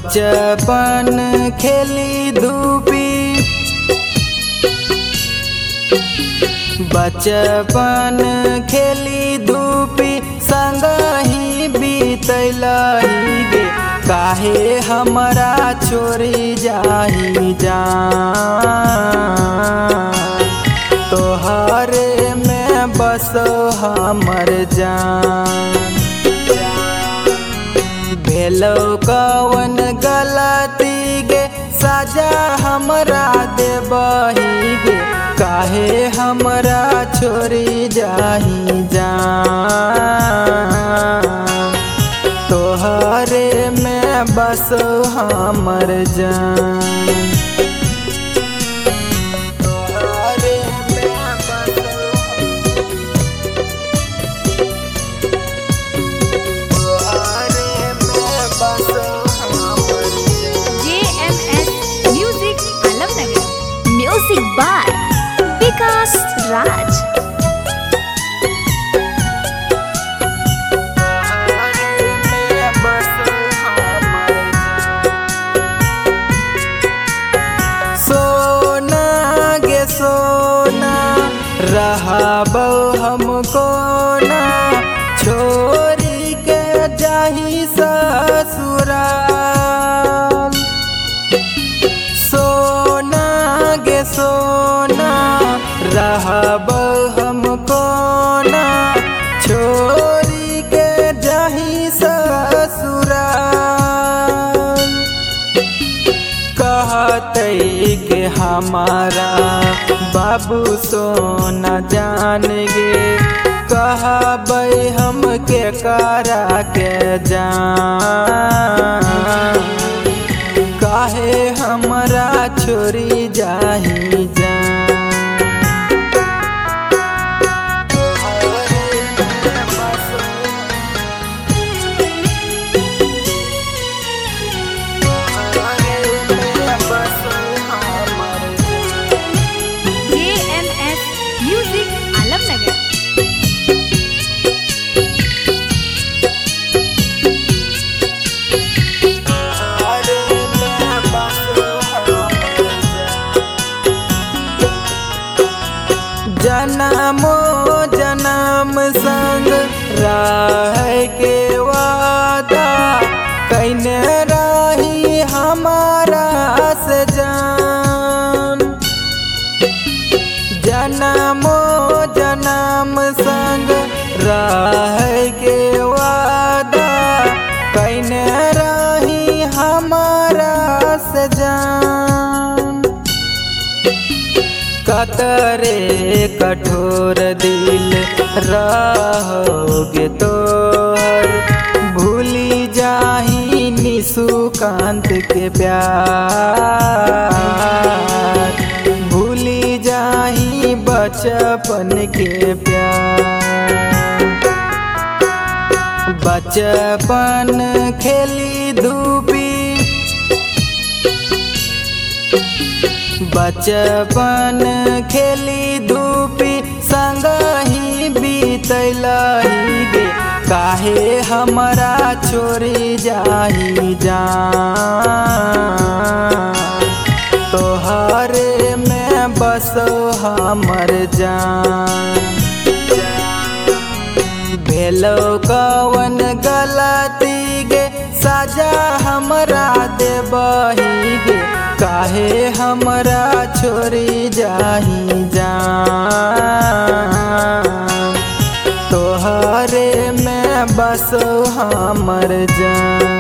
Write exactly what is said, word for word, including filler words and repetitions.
बचपन खेली धूपी बचपन खेली धूपी संगही बीतलही गे काहे हमरा छोड़ी जाही जान तोहरे में बसो हमर जान भेलो कवन गलती गे सजा हमरा देबही गे काहे हमरा छोड़ी जाही जान तोहरे में बसो हमर जान तोहरे में बसो तोहरे में बसो हमर जान। J M S music Alamnagar music by Vikas Raj. सोना रहबो हमको ना छोरी के जाही ससुराल सोना गे सोना रहबो हमको ना छोरी के जाही ससुराल कहते के हमारा बाबू सोना जान गे कहबै हम के करा के जान काहे हमरा छोड़ी जाही जान जनमो जनम संग रह के वादा कैने रही हमारा से जान जनमो जनम संग रह के वादा कैने रही हमारा से जान कतरे कठोर दिल रहोगे तोहर भूली जाही निशुकांत के प्यार भूली जाही बचपन के प्यार बचपन खेली धूपी बचपन खेली धूपी संगही बीतलही गे काहे हमरा छोड़ी जाही जान तोहरे में बसो हमर जान भेलो कवन गलती गे सजा हमरा देबही गे काहे हमरा छोड़ी जाही जान तोहरे में बसो हमर जान।